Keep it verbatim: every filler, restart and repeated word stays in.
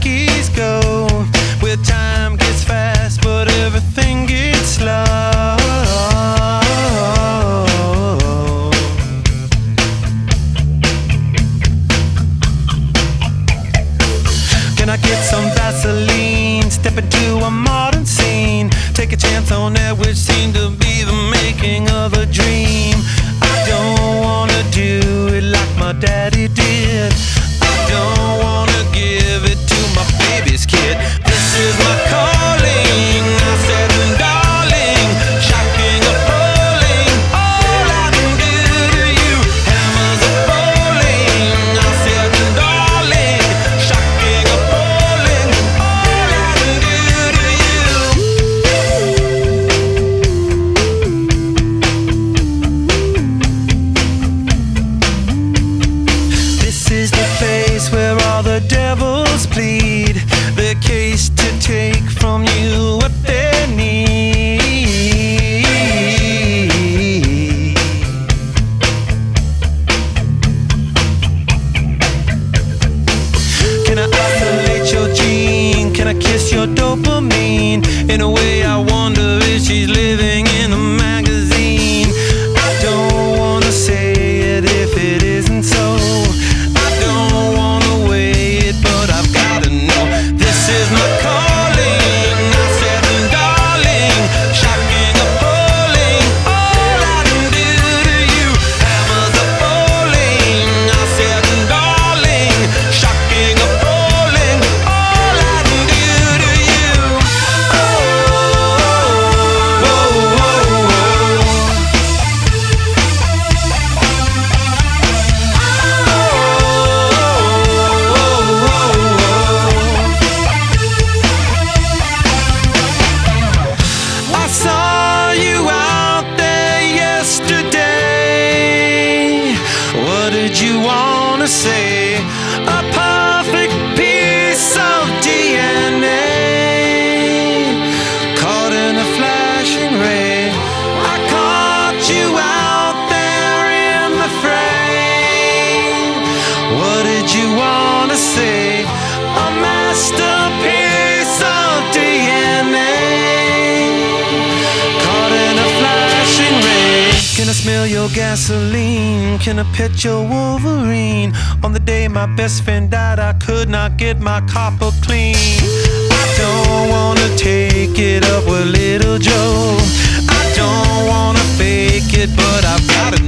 monkeys go, where time gets fast but everything gets slow. Can I get some Vaseline? Step into a modern scene, take a chance on that which seemed to be the making of a dream. I don't wanna do it like my daddy did. I don't wanna give it to my baby's kid. This is my calling, I said, darling, shocking, appalling, all I can do to you. Hammers are falling, I said, darling, shocking, appalling, all I can do to you. This is the place where all the devils plead their case to take from you what they need. Can I isolate your gene? Can I kiss your dopamine? In a way I wonder if she's living in a magazine. I don't wanna say it if it isn't so. I don't wanna weigh it, but I've gotta know. This is my calling, I said, darling, shocking, appalling, all I can do to you. Hammers are falling, I said, darling, shocking, appalling, all I can do to you. Oh, oh, oh, oh, I saw you out there yesterday. What did you wanna say? A perfect piece of D N A caught in a flashing ray. I caught you out there in the frame. What did you wanna say? A masterpiece of D N A caught in a flashing ray. Can I smell your gasoline? Can I pet your Wolverine? On the day my best friend died, I could not get my copper clean. I don't wanna take it up with little Joe. I don't wanna fake it, but I've gotta